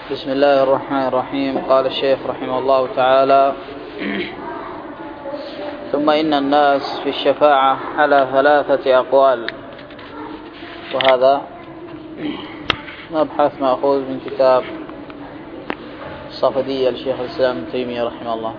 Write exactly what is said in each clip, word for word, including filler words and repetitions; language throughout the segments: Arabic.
بسم الله الرحمن الرحيم. قال الشيخ رحمه الله تعالى: ثم إن الناس في الشفاعة على ثلاثة أقوال. وهذا مبحث مأخوذ من كتاب الصفدية لشيخ الإسلام ابن تيمية رحمه الله.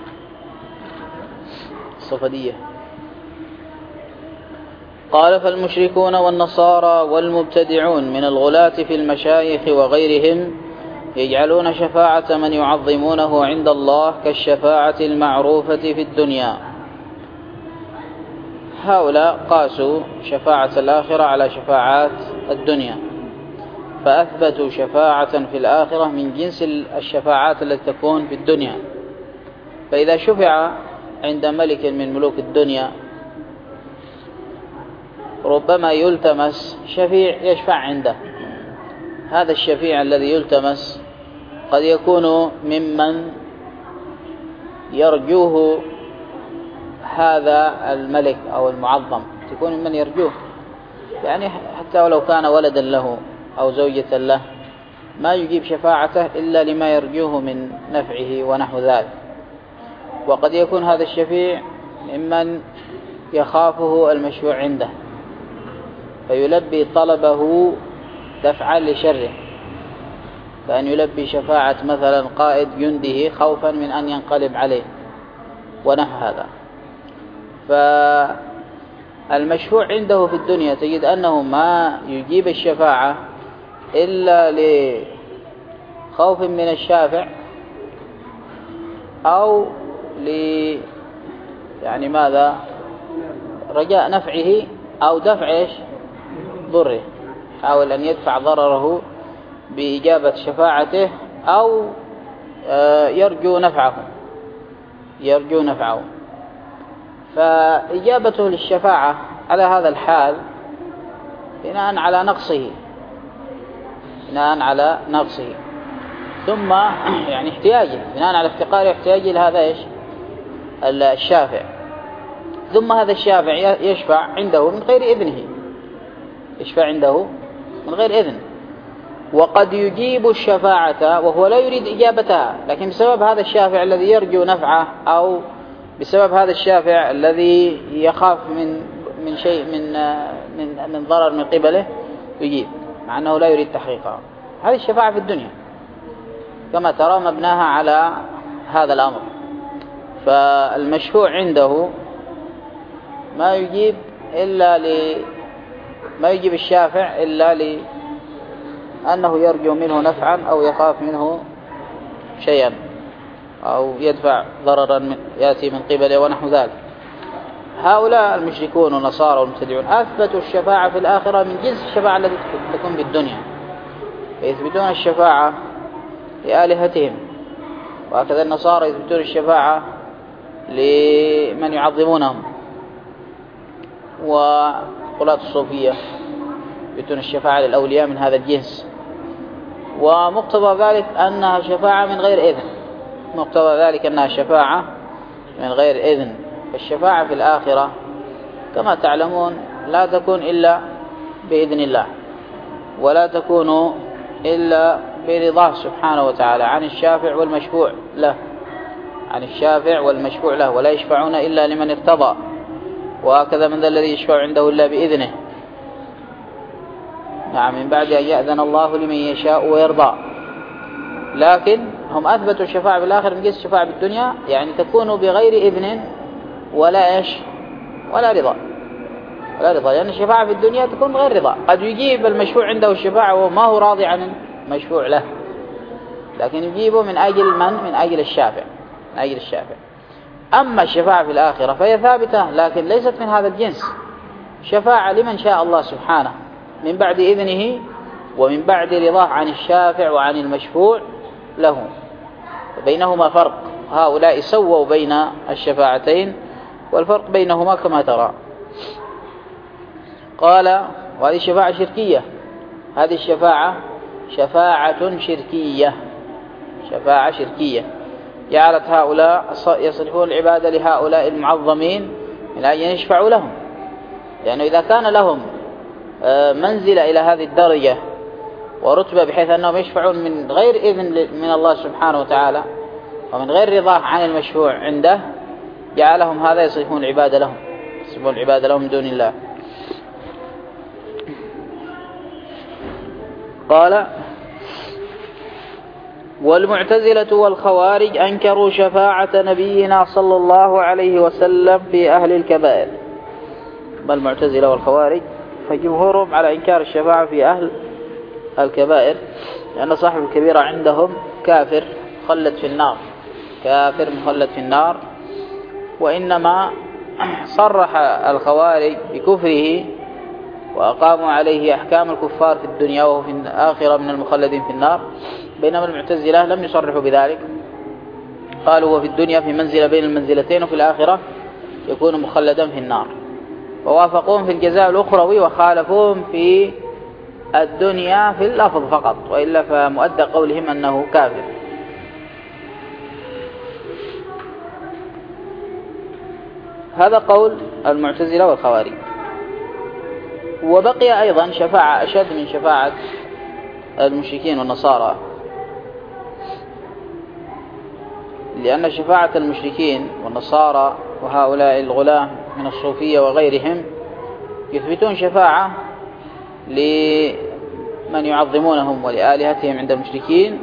الصفدية. قال: فالمشركون والنصارى والمبتدعون من الغلاة في المشايخ وغيرهم يجعلون شفاعة من يعظمونه عند الله كالشفاعة المعروفة في الدنيا. هؤلاء قاسوا شفاعة الآخرة على شفاعات الدنيا، فأثبتوا شفاعة في الآخرة من جنس الشفاعات التي تكون في الدنيا. فإذا شفع عند ملك من ملوك الدنيا ربما يلتمس شفيع يشفع عنده. هذا الشفيع الذي يلتمس قد يكون ممن يرجوه هذا الملك أو المعظم، تكون ممن يرجوه، يعني حتى ولو كان ولدا له أو زوجة له ما يجيب شفاعته إلا لما يرجوه من نفعه ونحو ذلك. وقد يكون هذا الشفيع ممن يخافه المشفوع عنده فيلبي طلبه دفعا لشره، فأن يلبي شفاعة مثلا قائد جنده خوفا من أن ينقلب عليه ونحو هذا. فالمشفوع عنده في الدنيا تجد أنه ما يجيب الشفاعة إلا لخوف من الشافع أو ل يعني ماذا رجاء نفعه أو دفع إيش ضره، حاول أن يدفع ضرره بإجابة شفاعته أو يرجو نفعه يرجو نفعه فإجابته للشفاعة على هذا الحال بناء على نقصه بناء على نقصه ثم يعني احتياجه، بناء على افتقاره احتياجه لهذا إيش الشافع. ثم هذا الشافع يشفع عنده من غير إذنه يشفع عنده من غير إذن، وقد يجيب الشفاعة وهو لا يريد إجابتها، لكن بسبب هذا الشافع الذي يرجو نفعه أو بسبب هذا الشافع الذي يخاف من من شيء من من من ضرر من قبله يجيب، مع أنه لا يريد تحقيقها. هذه الشفاعة في الدنيا كما ترى مبناها على هذا الأمر. فالمشفوع عنده ما يجيب إلا ل ما يجيب الشافع إلا لأنه يرجو منه نفعا أو يخاف منه شيئا أو يدفع ضررا يأتي من قبله ونحو ذلك. هؤلاء المشركون والنصارى والمبتدعون أثبتوا الشفاعة في الآخرة من جنس الشفاعة التي تكون بالدنيا، فيثبتون الشفاعة لآلهتهم، وهكذا النصارى يثبتون الشفاعة لمن يعظمونهم، وقلاة الصوفية يثبتون الشفاعة للأولياء من هذا الجنس. ومقتضى ذلك أنها شفاعة من غير إذن مقتضى ذلك أنها شفاعة من غير إذن. فالشفاعة في الآخرة كما تعلمون لا تكون إلا بإذن الله، ولا تكون إلا برضاه سبحانه وتعالى عن الشافع والمشفوع له عن الشافع والمشفوع له ولا يشفعون إلا لمن ارتضى، وهكذا من ذا الذي يشفع عنده إلا بإذنه. نعم، من بعد أن يأذن الله لمن يشاء ويرضى. لكن هم أثبتوا الشفاعة بالآخر من جنس الشفاعة بالدنيا، يعني تكون بغير إذن ولا إيش ولا رضا ولا رضا لأن الشفاعة في الدنيا تكون بغير رضا. قد يجيب المشفوع عنده الشفاعة وما هو راضي عن المشفوع له، لكن يجيبه من أجل من من أجل الشافع من أجل الشافع. أما الشفاعة في الآخرة فهي ثابتة لكن ليست من هذا الجنس، شفاعة لمن شاء الله سبحانه من بعد إذنه ومن بعد رضاه عن الشافع وعن المشفوع له، بينهما فرق. هؤلاء سووا بين الشفاعتين والفرق بينهما كما ترى. قال: وهذه شفاعة شركية هذه الشفاعة شفاعة شركية شفاعة شركية جعلت هؤلاء يصرفون العبادة لهؤلاء المعظمين من أجل أن يشفعوا لهم، لأنه إذا كان لهم منزلة إلى هذه الدرجة ورتبة بحيث أنهم يشفعون من غير إذن من الله سبحانه وتعالى ومن غير رضاه عن المشفوع عنده، جعلهم هذا يصرفون العبادة لهم يصرفون العبادة لهم من دون الله. قال: والمعتزلة والخوارج أنكروا شفاعة نبينا صلى الله عليه وسلم في أهل الكبائر. المعتزلة والخوارج فجمهورهم على إنكار الشفاعة في أهل الكبائر، لأن صاحب الكبيرة عندهم كافر مخلد في النار، كافر مخلد في النار. وإنما صرح الخوارج بكفره وأقاموا عليه أحكام الكفار في الدنيا وهو في الآخرة من المخلدين في النار، بينما المعتزلة لم يصرحوا بذلك، قالوا هو في الدنيا في منزلة بين المنزلتين وفي الآخرة يكون مخلدا في النار، ووافقوهم في الجزاء الأخروي وخالفوهم في الدنيا في اللفظ فقط، وإلا فمؤدى قولهم أنه كافر. هذا قول المعتزلة والخوارج. وبقي أيضا شفاعة أشد من شفاعة المشركين والنصارى، لأن شفاعة المشركين والنصارى وهؤلاء الغلاة من الصوفية وغيرهم يثبتون شفاعة لمن يعظمونهم ولآلهتهم عند المشركين،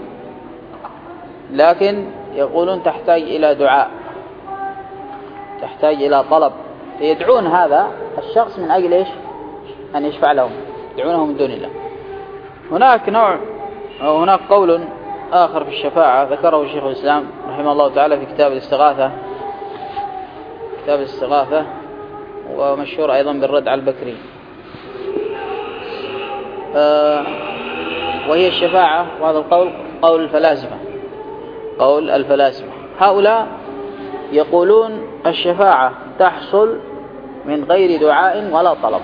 لكن يقولون تحتاج إلى دعاء، تحتاج إلى طلب، فيدعون هذا الشخص من أجل إيش؟ أن يشفع لهم، يدعونه من دون الله. هناك نوع أو هناك قول آخر في الشفاعة ذكره شيخ الإسلام رحمه الله تعالى في كتاب الاستغاثة، كتاب الاستغاثة، ومشهور أيضا بالرد على البكري. آه وهي الشفاعة، وهذا القول قول الفلاسفة، قول الفلاسفة. هؤلاء يقولون الشفاعة تحصل من غير دعاء ولا طلب،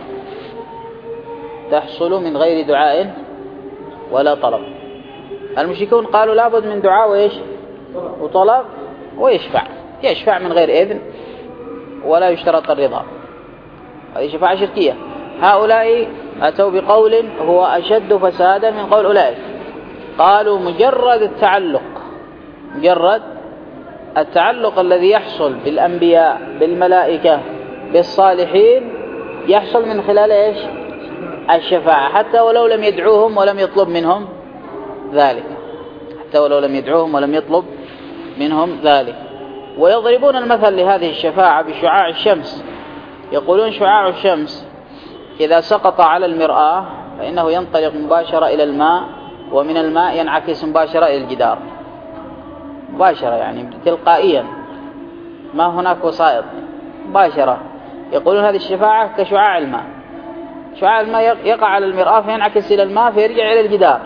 تحصل من غير دعاء ولا طلب. المشركون قالوا لابد من دعاء وإيش وطلب ويشفع، يشفع من غير إذن ولا يشترط الرضا، هذه شفاعة شركية. هؤلاء أتوا بقول هو أشد فسادا من قول أولئك، قالوا مجرد التعلق، مجرد التعلق الذي يحصل بالأنبياء بالملائكة بالصالحين يحصل من خلال إيش الشفاعة، حتى ولو لم يدعوهم ولم يطلب منهم ذلك، حتى ولو لم يدعوهم ولم يطلب منهم ذلك. ويضربون المثل لهذه الشفاعة بشعاع الشمس، يقولون شعاع الشمس إذا سقط على المرآة فإنه ينطلق مباشرة إلى الماء، ومن الماء ينعكس مباشرة إلى الجدار، مباشرة يعني تلقائيا، ما هناك وسائط، مباشرة. يقولون هذه الشفاعة كشعاع الماء، شعاع الماء يقع على المرآة فينعكس إلى الماء فيرجع إلى الجدار،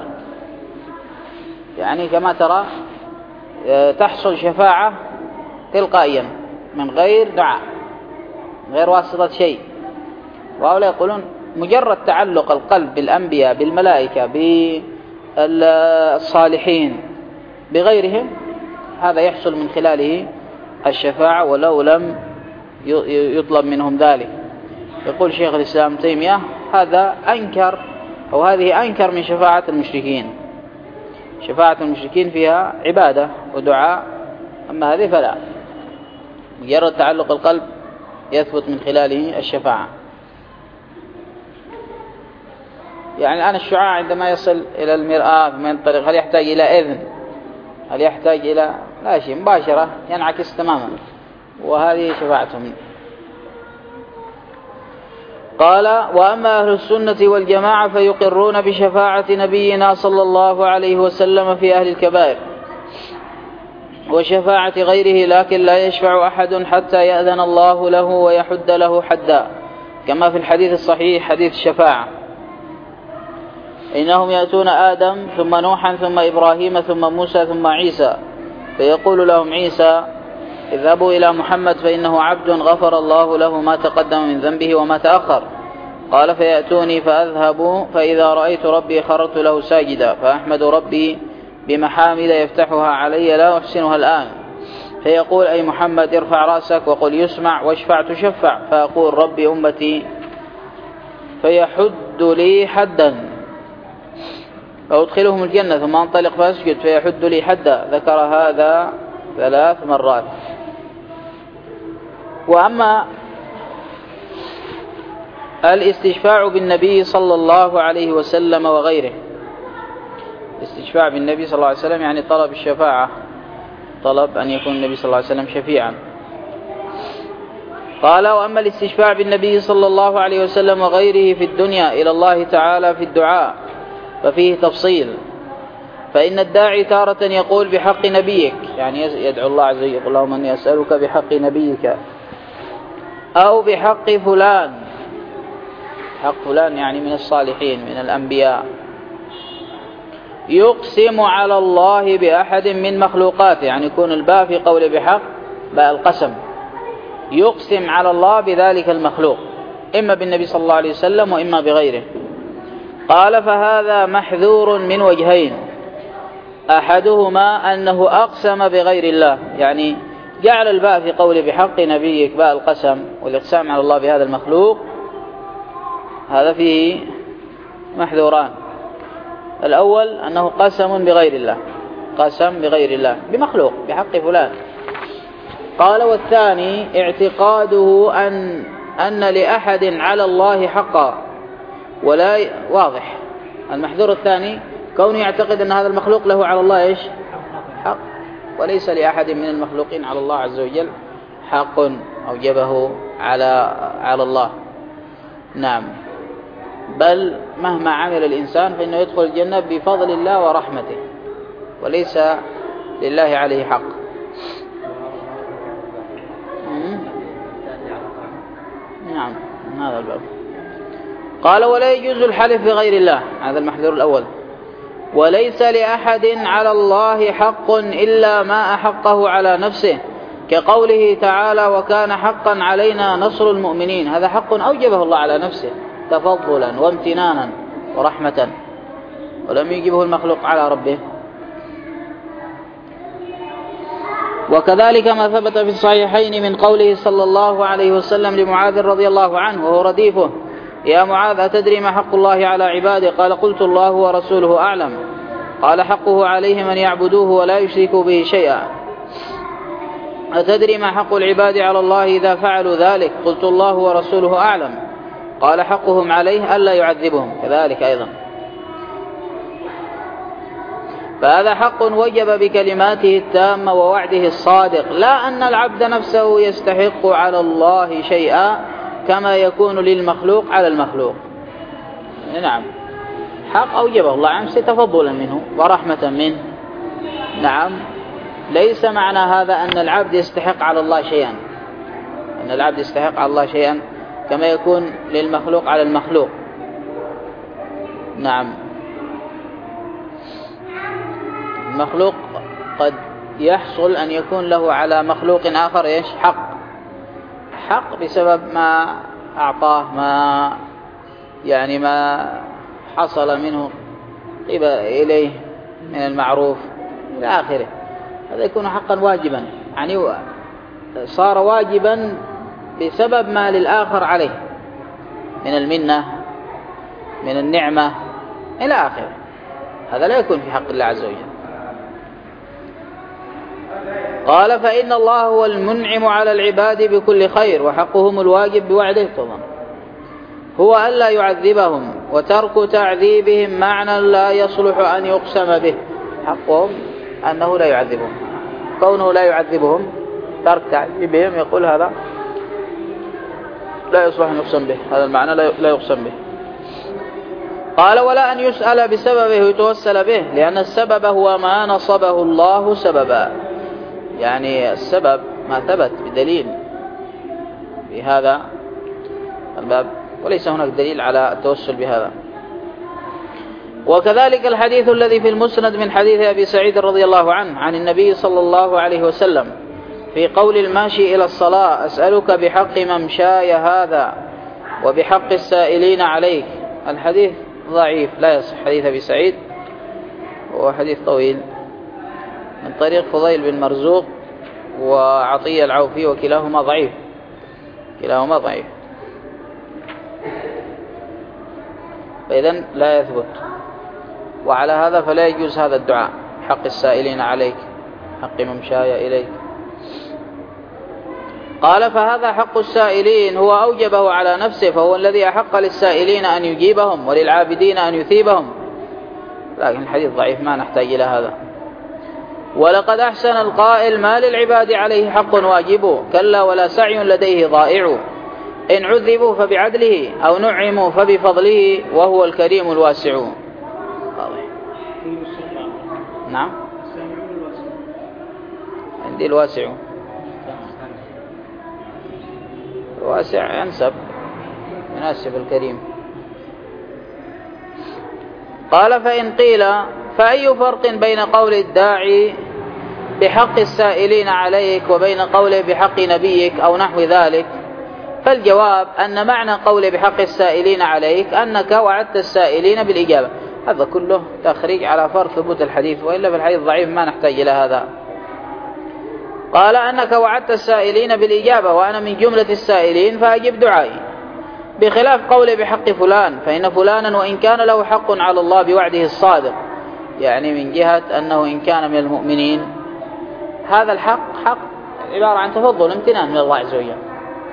يعني كما ترى تحصل شفاعة تلقائيا من غير دعاء، من غير واسطة شيء. وهؤلاء يقولون مجرد تعلق القلب بالأنبياء بالملائكة بالصالحين بغيرهم هذا يحصل من خلاله الشفاعة ولو لم يطلب منهم ذلك. يقول شيخ الإسلام تيمية هذا أنكر أو هذه أنكر من شفاعة المشركين، شفاعة المشركين فيها عبادة ودعاء، أما هذه فلا، مجرد تعلق القلب يثبت من خلاله الشفاعة. يعني الآن الشعاع عندما يصل إلى المرآة ثم ينطلق هل يحتاج إلى إذن؟ هل يحتاج إلى لا شيء، مباشرة ينعكس تماما، وهذه شفاعتهم. قال: وأما أهل السنة والجماعة فيقرون بشفاعة نبينا صلى الله عليه وسلم في أهل الكبائر وشفاعة غيره، لكن لا يشفع أحد حتى يأذن الله له ويحد له حدا، كما في الحديث الصحيح حديث الشفاعة: إنهم يأتون آدم ثم نوحا ثم إبراهيم ثم موسى ثم عيسى، فيقول لهم عيسى: اذهبوا إلى محمد فإنه عبد غفر الله له ما تقدم من ذنبه وما تأخر. قال: فيأتوني فأذهب فإذا رأيت ربي خررت له ساجدا، فأحمد ربي بمحامد يفتحها علي لا أحسنها الآن، فيقول: أي محمد ارفع رأسك وقل يسمع واشفع تشفع، فأقول: ربي أمتي، فيحد لي حدا. فأدخلهم الجنة ثم أنطلق فأسجد فيحد لي حدا. ذكر هذا ثلاث مرات. وأما الاستشفاع بالنبي صلى الله عليه وسلم وغيره، الاستشفاع بالنبي صلى الله عليه وسلم يعني طلب الشفاعة، طلب أن يكون النبي صلى الله عليه وسلم شفيعا. قال: وأما الاستشفاع بالنبي صلى الله عليه وسلم وغيره في الدنيا إلى الله تعالى في الدعاء ففيه تفصيل. فإن الداعي تارة يقول بحق نبيك، يعني يدعو الله عز وجل، اللهم إني أسألك بحق نبيك، أو بحق فلان، حق فلان يعني من الصالحين من الأنبياء، يقسم على الله بأحد من مخلوقاته، يعني يكون الباء في قول بحق باء القسم، يقسم على الله بذلك المخلوق، إما بالنبي صلى الله عليه وسلم وإما بغيره. قال: فهذا محذور من وجهين، أحدهما أنه أقسم بغير الله، يعني جعل الباء في قول بحق نبيك باء القسم والإقسام على الله بهذا المخلوق، هذا فيه محذوران. الأول أنه قسم بغير الله، قسم بغير الله بمخلوق بحق فلان. قال: والثاني اعتقاده أن أن لأحد على الله حقا، ولا واضح. المحذور الثاني كونه يعتقد أن هذا المخلوق له على الله إيش؟ حق، وليس لأحد من المخلوقين على الله عز وجل حق أوجبه على على الله. نعم، بل مهما عمل الإنسان فإنه يدخل الجنة بفضل الله ورحمته، وليس لله عليه حق. نعم، هذا الباب. قال: ولا يجوز الحلف بغير الله، هذا المحذور الأول. وليس لأحد على الله حق إلا ما أحقه على نفسه، كقوله تعالى: وكان حقا علينا نصر المؤمنين، هذا حق أوجبه الله على نفسه تفضلا وامتنانا ورحمة، ولم يجبه المخلوق على ربه. وكذلك ما ثبت في الصحيحين من قوله صلى الله عليه وسلم لمعاذ رضي الله عنه وهو رديفه: يا معاذ، أتدري ما حق الله على عباده؟ قال: قلت الله ورسوله أعلم. قال: حقه عليهم أن يعبدوه ولا يشركوا به شيئا. أتدري ما حق العباد على الله إذا فعلوا ذلك؟ قلت الله ورسوله أعلم. قال: حقهم عليه ألا يعذبهم، كذلك أيضا. فهذا حق وجب بكلماته التامة ووعده الصادق، لا أن العبد نفسه يستحق على الله شيئا كما يكون للمخلوق على المخلوق. نعم، حق أوجبه الله عز وجل تفضلا منه ورحمة منه. نعم، ليس معنى هذا أن العبد يستحق على الله شيئا، أن العبد يستحق على الله شيئا كما يكون للمخلوق على المخلوق. نعم، المخلوق قد يحصل أن يكون له على مخلوق آخر إيش؟ حق، حق بسبب ما أعطاه، ما يعني ما حصل منه إليه من المعروف إلى آخره، هذا يكون حقا واجبا، يعني صار واجبا بسبب ما للآخر عليه من المنة من النعمة إلى آخره، هذا لا يكون في حق الله عز وجل. قال: فإن الله هو المنعم على العباد بكل خير، وحقهم الواجب بوعده طبعا هو ألا يعذبهم، وترك تعذيبهم معنى لا يصلح أن يقسم به. حقهم أنه لا يعذبهم، كونه لا يعذبهم ترك تعذيبهم يقول هذا لا يصلح أن يقسم به، هذا المعنى لا يقسم به. قال: ولا أن يسأل بسببه ويتوسل به، لأن السبب هو ما نصبه الله سببا، يعني السبب ما ثبت بدليل في هذا الباب، وليس هناك دليل على التوسل بهذا. وكذلك الحديث الذي في المسند من حديث أبي سعيد رضي الله عنه عن النبي صلى الله عليه وسلم في قول الماشي إلى الصلاة: أسألك بحق ممشاي هذا وبحق السائلين عليك. الحديث ضعيف لا يصح، حديث أبي سعيد هو حديث طويل من طريق فضيل بن مرزوق وعطية العوفي، وكلاهما ضعيف، كلاهما ضعيف، فإذن لا يثبت. وعلى هذا فلا يجوز هذا الدعاء: حق السائلين عليك، حق ممشاي إليك. قال: فهذا حق السائلين هو أوجبه على نفسه، فهو الذي أحق للسائلين أن يجيبهم وللعابدين أن يثيبهم. لكن الحديث ضعيف، ما نحتاج إلى هذا. ولقد أحسن القائل: ما للعباد عليه حق واجب، كلا ولا سعي لديه ضائع، إن عذبوا فبعدله أو نعموا فبفضله، وهو الكريم الواسع. نعم، عندي الواسع، الواسع ينسب، يناسب الكريم. قال: فإن قيل فأي فرق بين قول الداعي بحق السائلين عليك وبين قوله بحق نبيك أو نحو ذلك؟ فالجواب أن معنى قوله بحق السائلين عليك أنك وعدت السائلين بالإجابة. هذا كله تخريج على فرق ثبوت الحديث، وإلا في الحديث ضعيف ما نحتاج إلى هذا. قال: أنك وعدت السائلين بالإجابة وأنا من جملة السائلين فأجب دعائي، بخلاف قوله بحق فلان، فإن فلانا وإن كان له حق على الله بوعده الصادق، يعني من جهة أنه إن كان من المؤمنين هذا الحق حق عبارة عن تفضل امتنان من الله عز وجل.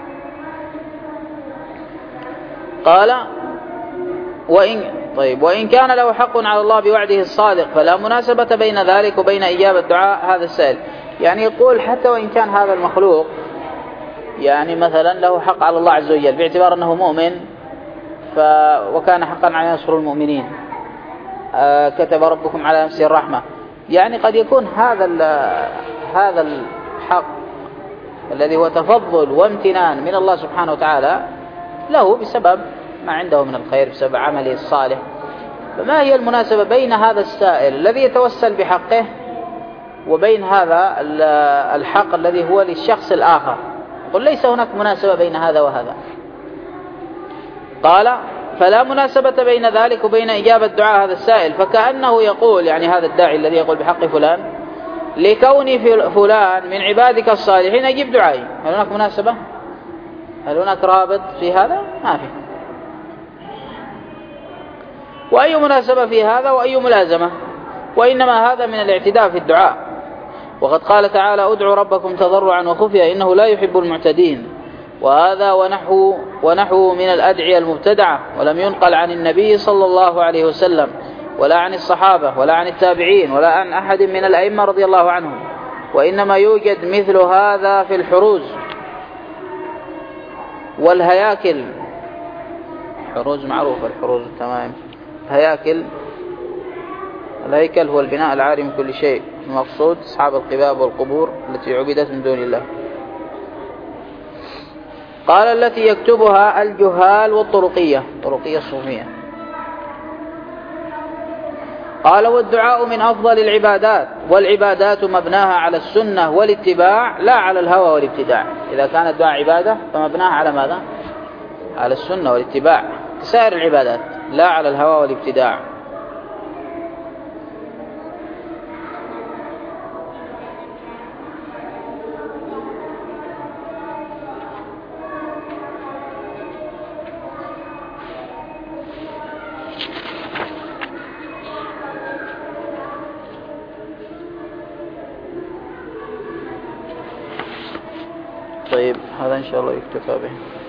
قال: وإن طيب وإن كان له حق على الله بوعده الصادق فلا مناسبة بين ذلك وبين إجابة دعاء هذا السائل. يعني يقول حتى وإن كان هذا المخلوق يعني مثلا له حق على الله عز وجل باعتبار أنه مؤمن، ف... وكان حقا على نصر المؤمنين، آه كتب ربكم على نفسه الرحمة، يعني قد يكون هذا هذا الحق الذي هو تفضل وامتنان من الله سبحانه وتعالى له بسبب ما عنده من الخير، بسبب عمله الصالح. فما هي المناسبة بين هذا السائل الذي يتوسل بحقه وبين هذا الحق الذي هو للشخص الآخر؟ قل ليس هناك مناسبة بين هذا وهذا. قال: فلا مناسبة بين ذلك وبين إجابة دعاء هذا السائل، فكأنه يقول يعني هذا الداعي الذي يقول بحق فلان: لكوني فلان من عبادك الصالحين أجيب دعائي. هل هناك مناسبة؟ هل هناك رابط في هذا؟ ما في. وأي مناسبة في هذا وأي ملازمة؟ وإنما هذا من الاعتداء في الدعاء، وقد قال تعالى: ادعوا ربكم تضرعا وخفيا إنه لا يحب المعتدين. وهذا ونحو ونحو من الأدعية المبتدعة، ولم ينقل عن النبي صلى الله عليه وسلم ولا عن الصحابة ولا عن التابعين ولا عن أحد من الأئمة رضي الله عنهم، وإنما يوجد مثل هذا في الحروز والهياكل. حروز معروفة، الحروز تمام. هياكل، الهيكل هو البناء العاري من كل شيء، المقصود أصحاب القباب والقبور التي عبدت من دون الله. قال: التي يكتبها الجهال والطرقية، طرقية الصوفية. قال: والدعاء من أفضل العبادات، والعبادات مبناها على السنة والاتباع لا على الهوى والابتداع. إذا كان الدعاء عبادة فمبناها على ماذا؟ على السنة والاتباع كسائر العبادات، لا على الهوى والابتداع. طيب، هذا إن شاء الله يكتفى به.